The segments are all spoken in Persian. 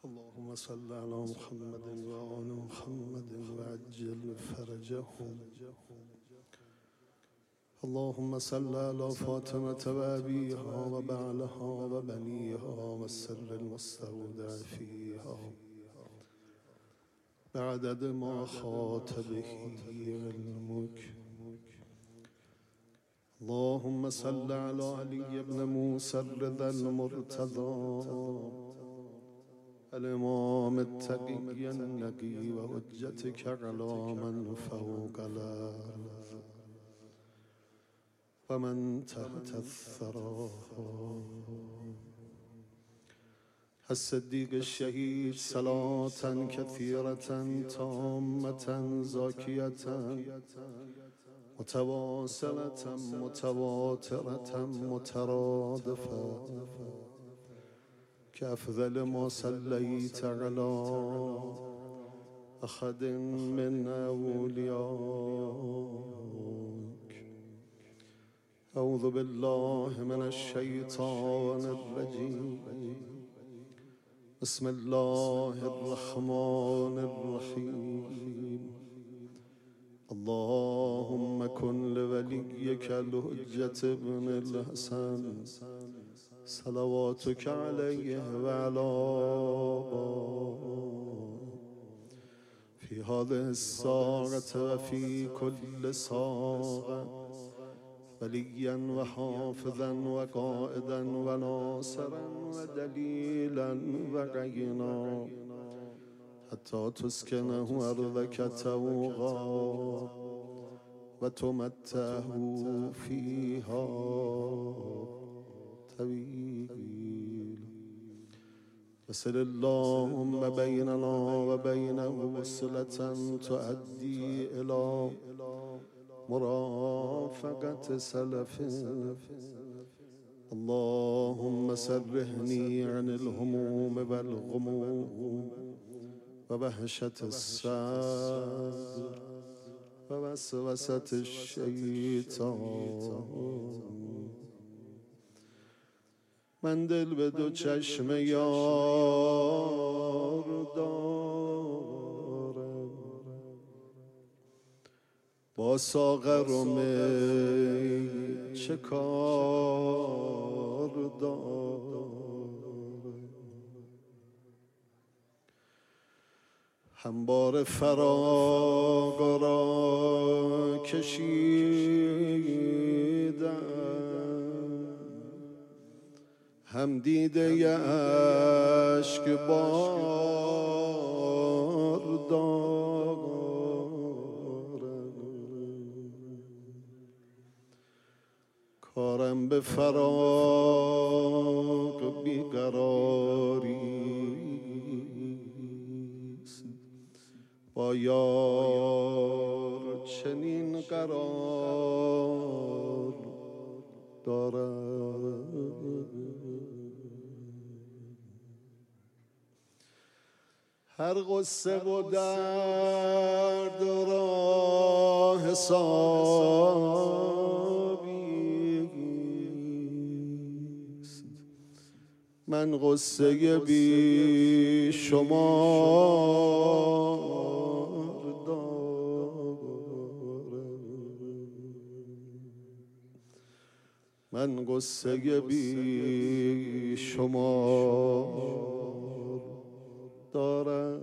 اللهم صل على محمد وآل محمد وعجل فرجهم. اللهم صل على فاطمة وأبيها وبعلها وبنيها والسر المستودع فيها بعدد ما خاطبه علمك. اللهم صل على علي بن موسى الرضا المرتضى الإمام التقي النقي وحجتك على من فوق الأرض ومن تحت الثرى الصديق الشهيد صلاة كثيرة تامة زاكية متواصلة متواترة مترادفة كأفضل ما صليت على أحد من أوليائك. أعوذ بالله من الشيطان الرجيم. بسم الله الرحمن الرحيم. اللهم كن لوليك الحجة بن الحسن صلواتك عليه وعلى في هذه الساعة وفي كل ساعة وليا وحافظا وقائدا وناصرا ودليلا وعينا حتى تسكنه أرضك توغا وتمتعه فيها طويلا. وصل اللهم بيننا وبينه وصلة تؤدي إلى مرافقة سلف. اللهم سرهني عن الهموم والغموم ووحشة الصدر ووسوسة الشيطان. من دل به دو چشم یار دارم با ساغر و می چه کار دارم. همبار فراق را کشیدم هم دیده اشک بار دارم. کارم به فراق بیقراریست با یار چنین قرار دارم. هر غصه و درد را حسابیست. من غصه بی شمار دارم. من غصه بی شمار دارم.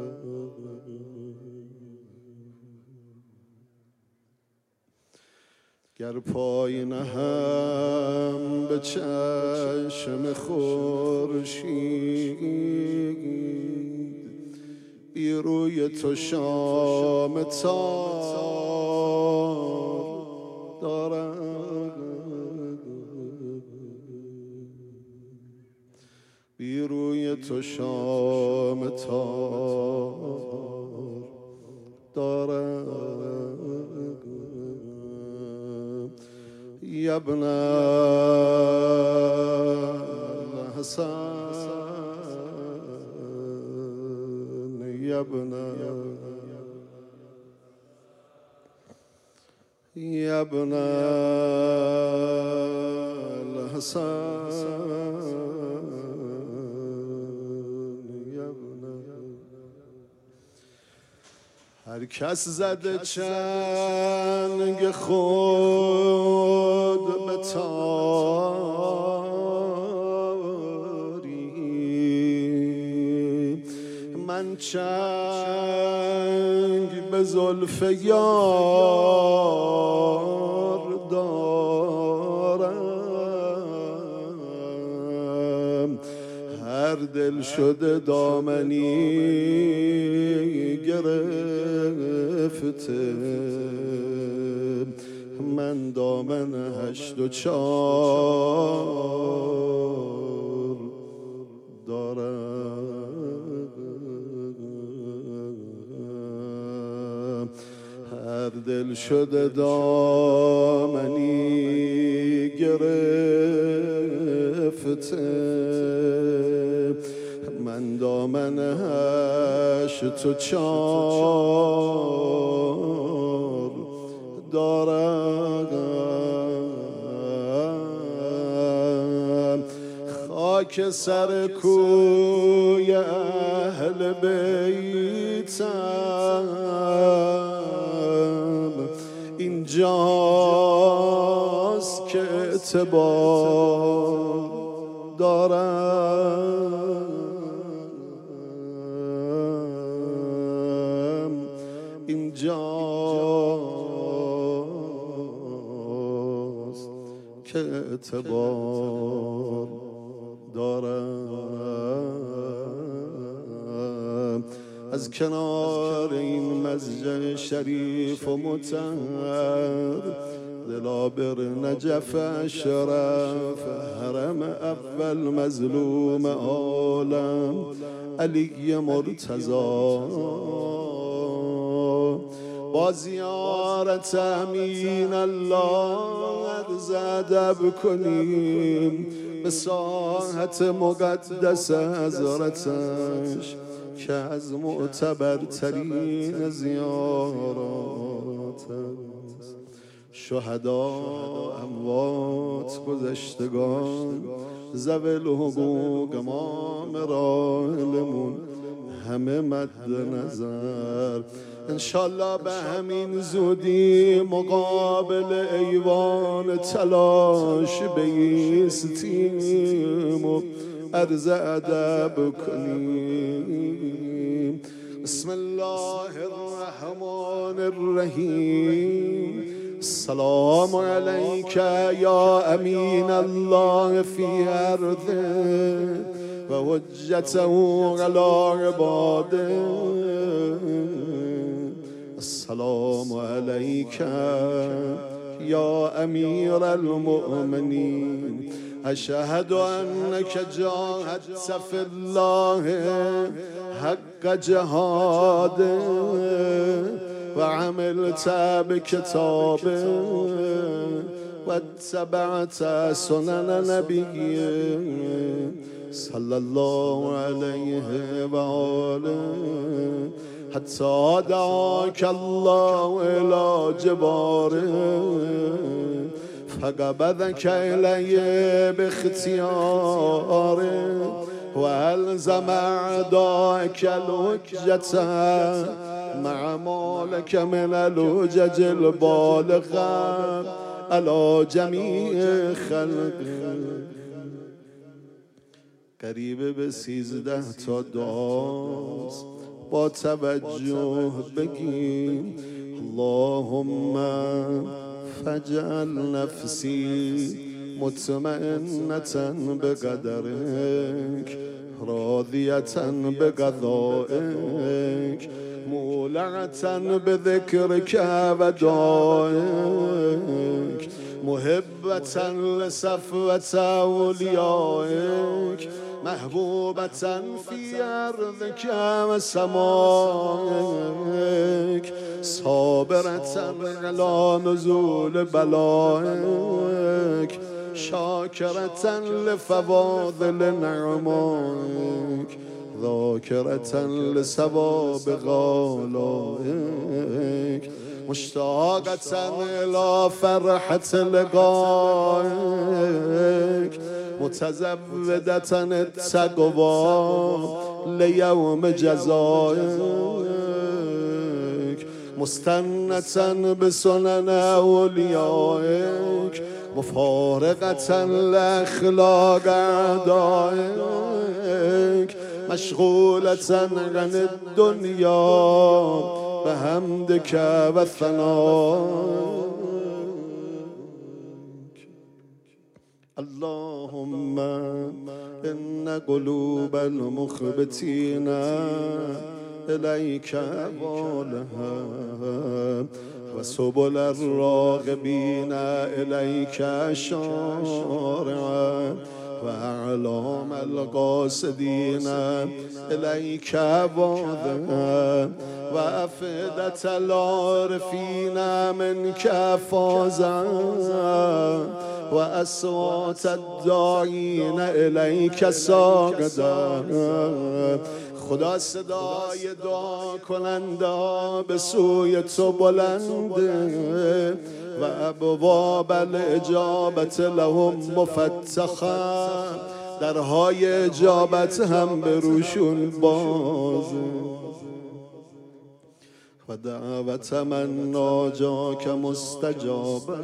گر پای نهم به چشم خورشید بی روی تو شام تار دارم. بی روی تو شام تار دارم. یا ابن الحسن یا ابن الحسن هر کس زده چنگ خود به تاری، من چنگ به زلف یار دارم. هر دل شده دامنی گرفته، من دامن 8 و 4 دارم. هر دل شده دامنی گرفته، من دامن 8 و 4 دارم. خاک سر کوی اهل بیتم، اینجاست که اعتبار دارم. اینجاست که اعتبار دارم. از کنار این مسجد شریف و مطهر، دلابر نجف اشرف، حرم اول مظلوم عالم علی مرتضی، با زیارت امین الله عرض ادب کنیم به ساحت مقدس حضرتش که از معتبرترین زیارات است. شهدا، اموات، گذشتگان، ذوی الحقوق، امام راحلمون همه مد نظر. انشالله به همین زودی مقابل ایوان تلاش بایستیم و عرض ادب کنیم. بسم الله الرحمن الرحیم. السلام علیک یا امین الله فی ارضه و حجته علی عباده. السلام علیک یا امیر المؤمنین. اشهد انک جاهدت فی الله حق جهاده و عملت بکتابه و اتبعت سنن نبیه صلی الله علیه و آله حتی دعاک الله الی جباره فقبضک الیه باختیاره و الزم اعداءک الحجة مع مالک من الحجج البالغة علی جمیع خلق. قریب به 13 تا دعاست، با توجه بگیم. اللهم فاجعل نفسی مطمئنة بقدرك راضية بقضائك مولعة بذكرك ودعائك محبة لصفوة أوليائك محبوبة في أرضك وسمائك صابرة على نزول بلائك شاكرة لفواضل نعمائك ذاكرة لثواب غالائك مشتاقة إلى فرحة لقائك متزودة التقوى ليوم جزائك مستنة بسنن اولیائک مفارقة لأخلاق أعدائك مشغولة عن الدنيا بحمدك وثنائك. اللهم إن قلوب المخبتين إليك والها وسبل الراغبين إليك شارعا وأعلام القاصدين إليك واضعا وأفئدة العارفين منك فازعا وأصوات الداعين إليك ساجدا. خدا صدای دعا کننده به سوی تو بلنده و ابواب الاجابت لهم مفتحا، درهای اجابت هم به روشون بازه. و دعوت من ناجاک مستجابه،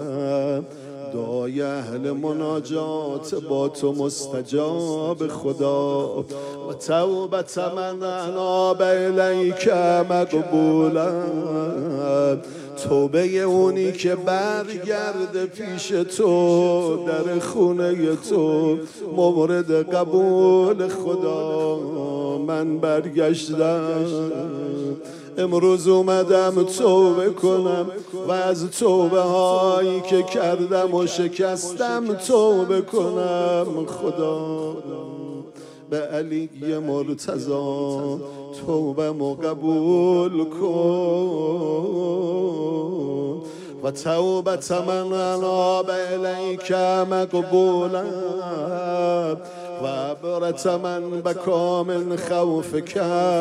دعای اهل مناجات با تو مستجاب خدا. و توبت من اناب الیک مقبولا، توبه اونی که برگرده پیش تو در خونه تو مورد قبول خدا. من برگشتم امروز اومدم توبه کنم و از توبه هایی که کردم و شکستم توبه کنم. خدا به علی مرتضی توبه مو قبول کن. و توبت من اناب الیک مقبولا و عبرت من بکا من خوفک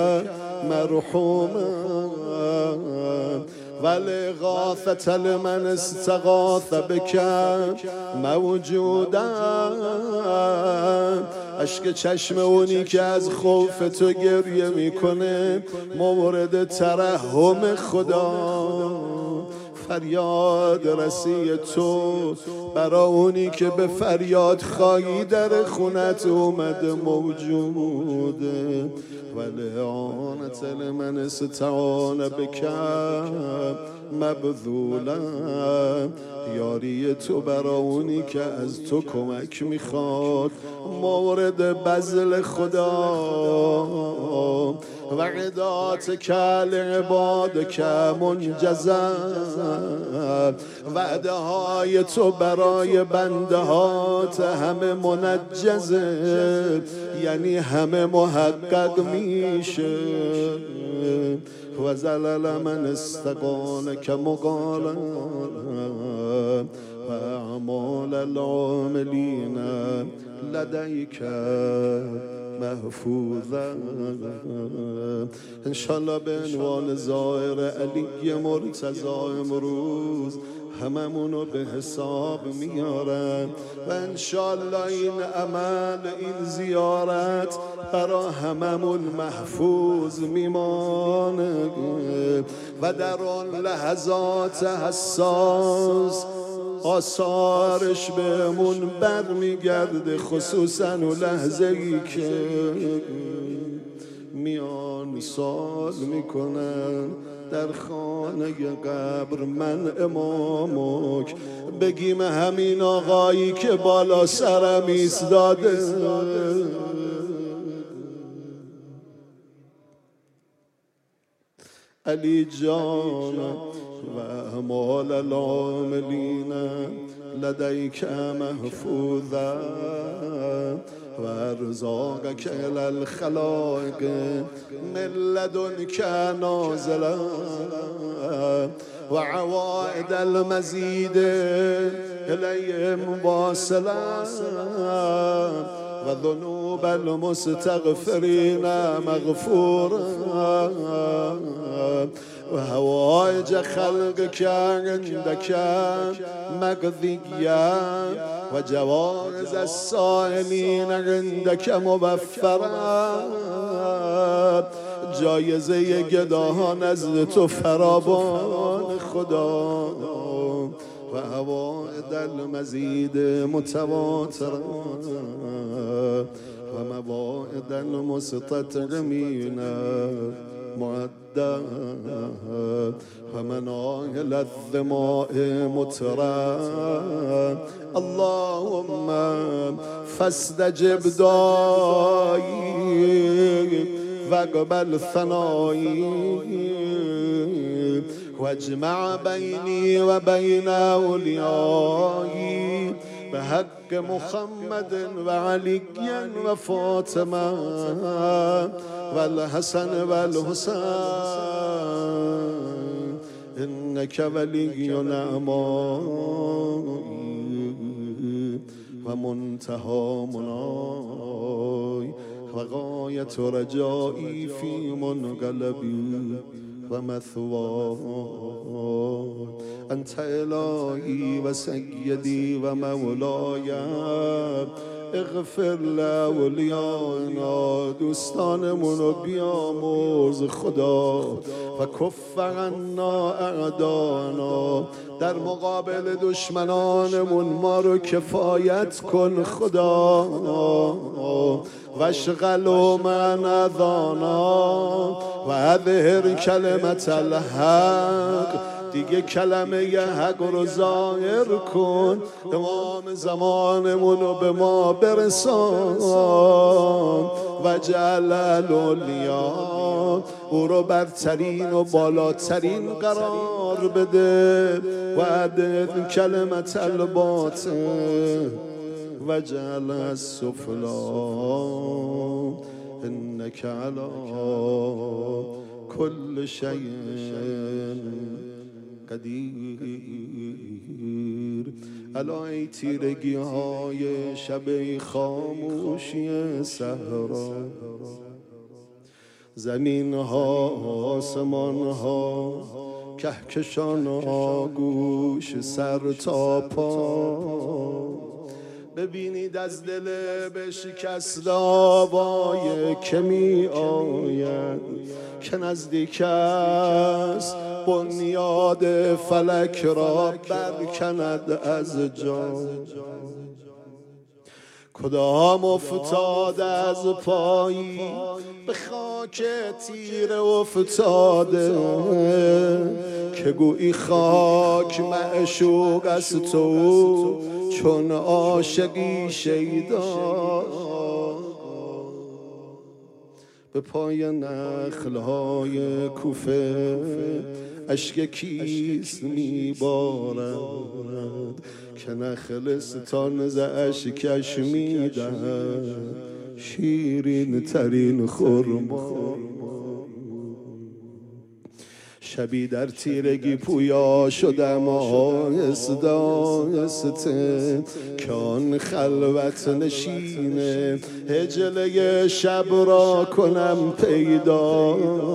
مرحوما و لغاثة لمن استغاث بک موجودا. اشک چشم اونی که از خوف تو گریه میکنه مورد ترحم خدا. فریاد رسی تو برا اونی که به فریاد خواهی در خونت اومده موجوده. ولی آنت لمن استعان بک مبذولا، یاری تو برا اونی که از تو کمک میخواد مورد بذل خدا. و عدات کل عباد که منجزا، وعده های تو برای بنده هات همه منجزه، یعنی همه محقق میشه. و زلل من استقالک مقالا و اعمال العاملین لدیک محفوظا. انشالله به عنوان زائر علی مرتضی امروز هممونو به حساب میارن و انشالله این عمل، این زیارت برا هممون محفوظ میمانه و در آن لحظات حساس آثارش بهمون برمیگرده، خصوصا اون لحظه ای که میان سوال میکنن در خانه قبر من امامک، بگیم همین آقایی که بالا سرم ایستاده. علی جان و اعمال العاملین لدیک محفوظا و ارزاقک الی الخلائق من لدنک نازلا و عوائد المزید الیهم واصلا و ذنوب المستغفرین مغفورا و هوایج خلقک عندک مقضیه و جوائز السائلین عندک موفرا جایزه گداها نزد تو فراوان خدا و عوائد المزید متواترة و مواعد المستطرمین معدة و مناهل الظماء مترى اللهم فاستجب دعایی واقبل ثنایی واجمع بینی و بین اولیایی بحق محمد و علی و فاطمه و الحسن و الحسین انک ولی نعمایی و منتهی منای و غایت رجایی فی منقلبی و مثوای انت الهی و سیدی و مولایم اغفر لاولیائنا دوستانمونو بیامرز خدا و کف عنا اعدانا در مقابل دشمنانمون ما رو کفایت کن خدا واشغلوا من اذانا و اظهر کلمت الحق دیگه کلمه حق رو ظاهر کن امام زمانمون رو به ما برسان و جعل الاولیا او رو برترین و بالاترین قرار بده و عدد کلمت الباطل و جعل السفلا انک علی کل شیء قدیر. الا ای تیرگی های شب خاموشی صحرا زمین ها آسمان ها کهکشان آگوش سر تا پا ببینید از دل بشکست آوای که می آید که نزدیک است بنیاد فلک را برکند از جا کدام افتاده از پایی به خاک تیره افتاده که گویی خاک معشوق از تو چون عاشقی شیدا به پای نخلهای کوفه اشک کیست میبارد که نخلستان ز اشکش میدهد شیرین ترین خرما شبی در تیرگی پویا شدم آهسته آهسته که آن خلوت نشینه هجله شب را کنم پیدا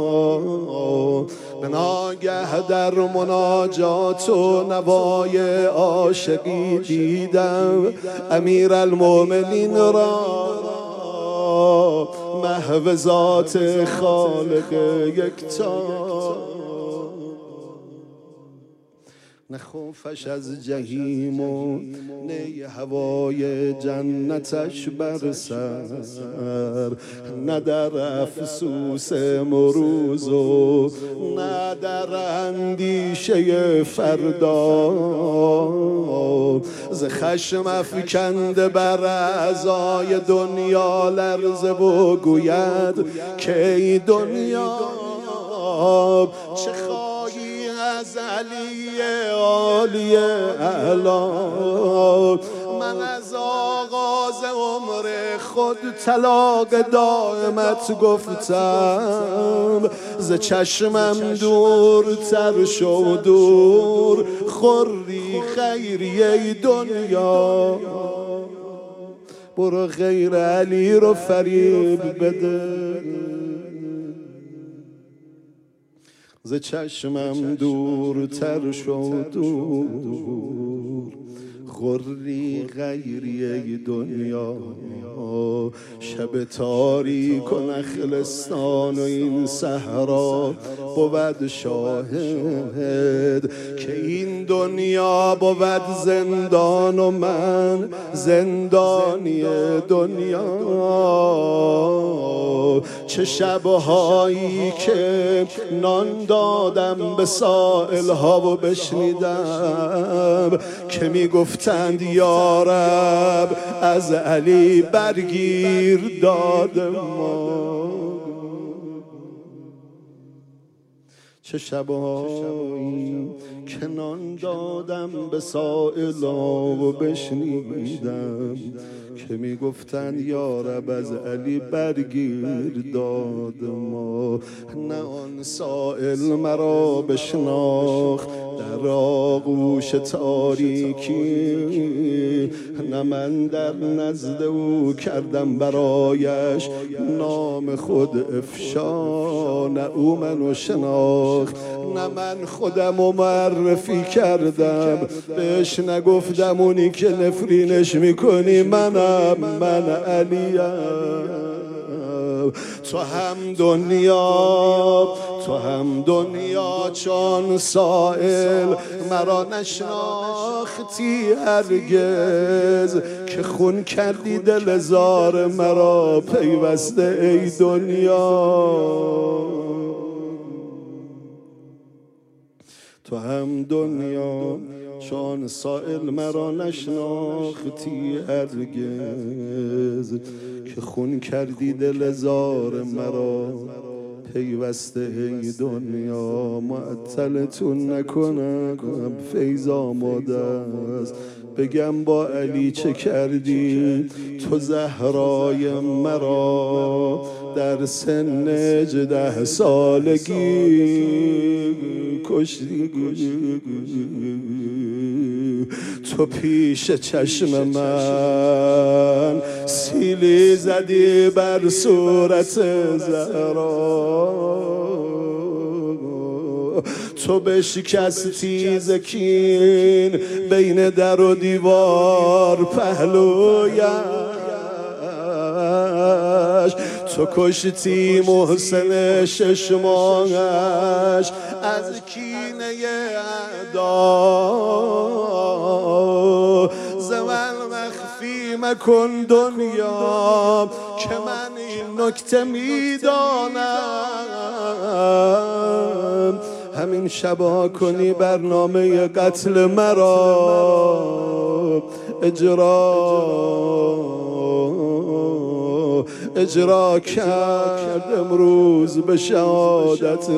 به ناگه در مناجات و نوای عاشقی دیدم امیر المؤمنین را محو ذات خالق یکتا نه خوفش از جهیم و نه هوای جنتش بر سر نه در افسوس مروز و نه در اندیشه فردا ز خشم افکنده بر اعضای دنیا لرزه و گوید که ای دنیا چه خواهی از علی عالی اعلا من از آغاز عمر خود طلاق دائمت گفتم ز چشمم دورتر شو دور خوری خیری ای دنیا برو غیر علی رو فریب بده ز چشمم دورتر شو دور غری غیری ای دنیا شب تاریک و نخلستان و این صحرا بود شاهد که این دنیا بود زندان و من زندانی دنیا. چه شبهایی که نان دادم به سائلها و بشنیدم که میگفتند یا رب از علی برگیر داد ما. چه شبهایی که نان دادم به سائلها و بشنیدم که میگفتند یا رب از علی برگیر داد ما. نه آن سائل مرا بشناخت در آغوش تاریکی، نه من در نزد او کردم برایش نام خود افشا، نه او منو شناخت نه من خودم و معرفی کردم، بهش نگفتم اونی که نفرینش میکنی من علیم. تو هم دنیا چون سائل مرا نشناختی هرگز که خون کردی دل زار مرا پیوسته ای دنیا. تو هم دنیا چون سائل مرا نشناختی هرگز که خون کردی دل زار مرا پیوسته ای دنیا. معطلتون نکنم فیض آماده است بگم با علی چه کردی تو زهرای مرا در سن 18 سالگی کشتی. تو پیش چشم من سیلی زدی بر صورت زهرا، تو بشکستی زکین بین در و دیوار پهلویش، تو کشتی محسن 6 ماهش از کینه اعدا. ز من مخفی مکن دنیا که من این نکته میدانم، همین شبا کنی برنامه قتل مرا اجرا کرد. امروز به شهادت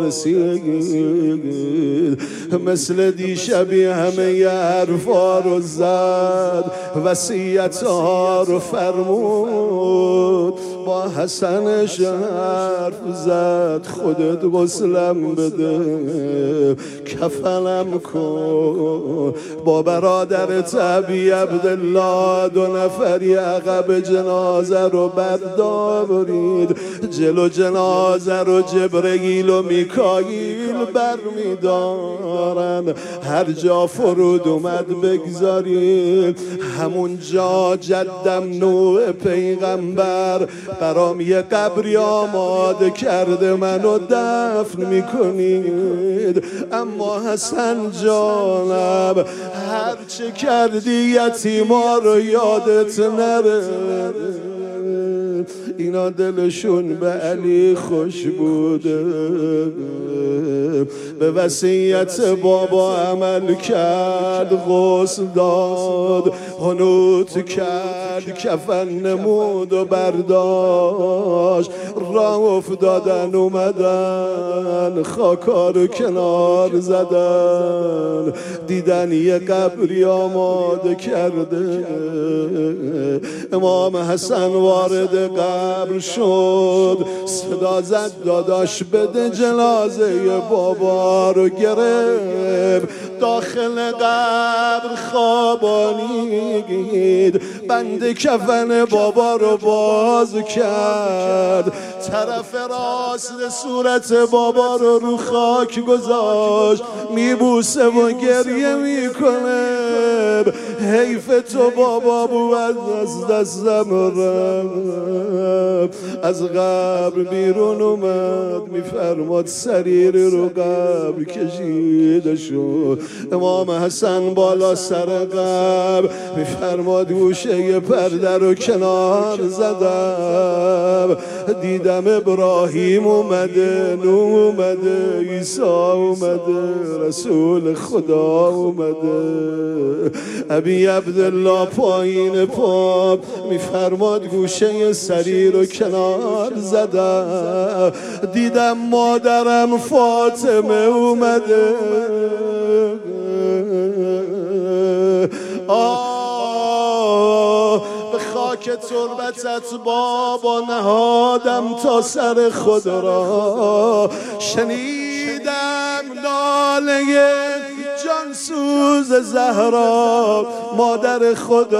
رسید، مثل دیشبی همه حرفا رو زد، وصیت‌ها رو فرمود، با حسنش حرف زد خودت غسلم بده کفنم کن. با برادرت ابی عبدالله 2 نفری عقب جنازه رو بردارید، جلو جنازه رو جبرئیل و میکائیل برمیدارن، هر جا فرود اومد بگذارید همون جا جدم نوح پیغمبر برام یه قبری آماده کرده منو دفن میکنید. اما حسن جانم هرچه کردی یتیما رو یادت نره، اینا دلشون به علی خوش بوده، به وصیت بابا عمل کرد، غسل داد، حنوط کرد، کفن نمود و برداشت، راه افتادن اومدن خاکا رو کنار زدن، دیدن یه قبری آماده کرده. امام حسن وارد قبر شد، صدا زد داداش بده، جنازه بابا رو گرفت، داخل قبر خوابانید، بند کفن بابا رو باز کرد، طرف راست صورت بابا رو خاک گذاشت، میبوسه و گریه میکنه. حیف تو بابا بود از دستم رفت. از قبر بیرون اومد میفرماد سریر رو قبر کشیده شد. امام حسن بالا سر قبر میفرماد گوشه پرده رو کنار زدم، دیدم ابراهیم اومده، نوح اومده، عیسی اومده، رسول خدا اومده. ابی عبدالله پایین پا میفرماد گوشه سری رو کنار زدم، دیدم مادرم فاطمه اومده. به خاک تربتت بابا نهادم تا سر خود را، شنیدم ناله جانسوز زهرا مادر خود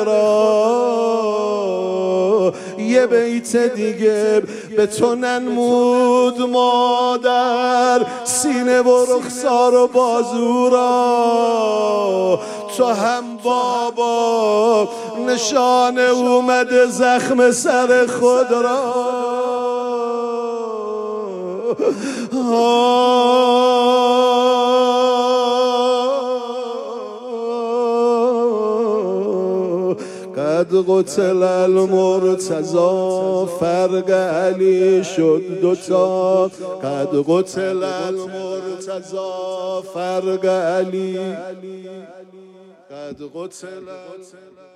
را. یه بیت دیگه به تو ننمود مادر، سینه و رخسار و بازو را، تو هم بابا نشانه اومده زخم سر خود را. قد قتل المرتضی فرق علی شد دوتا، قد قتل المرتضی فرق علی، قد قتل